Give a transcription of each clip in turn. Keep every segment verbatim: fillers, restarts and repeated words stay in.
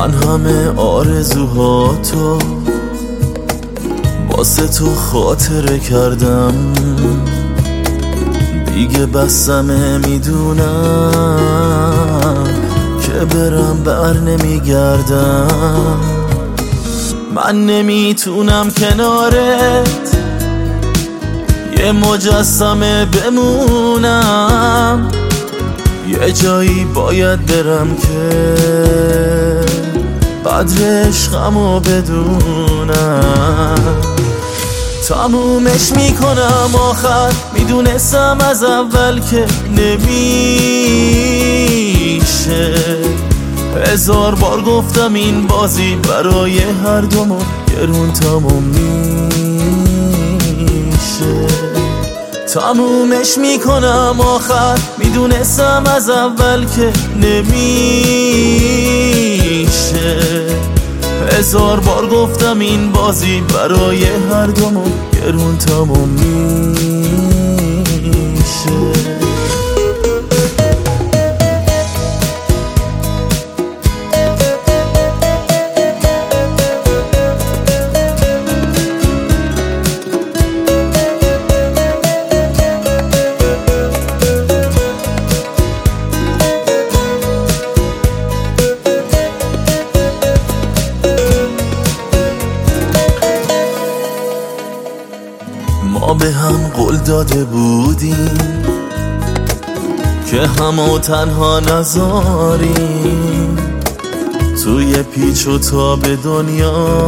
من همه آرزوهاتو واسه تو خاطره کردم، دیگه بسمه میدونم که برم بر نمیگردم. من نمیتونم کنارت یه مجسمه بمونم، یه جایی باید برم که قدر عشقمو بدونم. تمومش میکنم آخر، میدونستم از اول که نمیشه. هزار بار گفتم این بازی برای هر دومون گرون تموم میشه. تمومش میکنم آخر، میدونستم از اول که نمیشه. هزار بار گفتم این بازی برای هر دومون گرون تموم میشه. ما به هم قول داده بودیم که همو تنها نذاریم، توی پیچ و تاب دنیا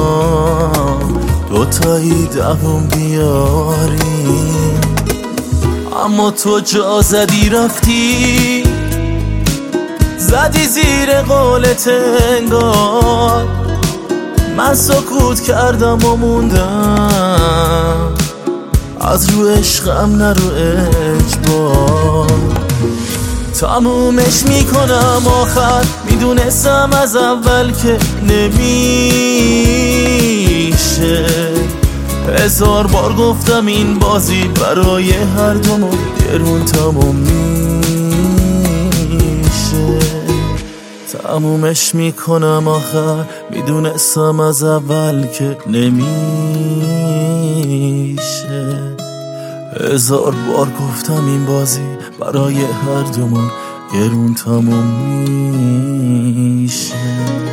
دوتایی دووم بیاریم. اما تو جا زدی رفتی، زدی زیر قولت انگار. من سکوت کردم و موندم، از رو عشقم نه رو اجبار. تمومش میکنم آخر، میدونستم از اول که نمیشه. هزار بار گفتم این بازی برای هر دومون گرون تموم میشه. تمومش میکنم آخر، میدونستم از اول که نمیشه. هزار بار گفتم این بازی برای هر دومون گرون تموم میشه.